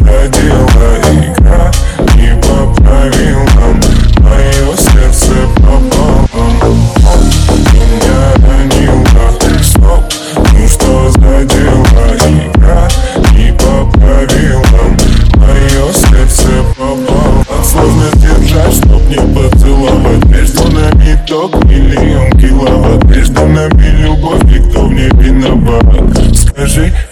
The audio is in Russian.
задела игра не по правилам, мое сердце пополам. Меня ранила, стоп, ну что задела игра не по правилам, мое сердце пополам. Сложно держать, чтоб не поцеловать. Между нами ток миллион киловатт, между нами любовь, никто не виноват. Скажи,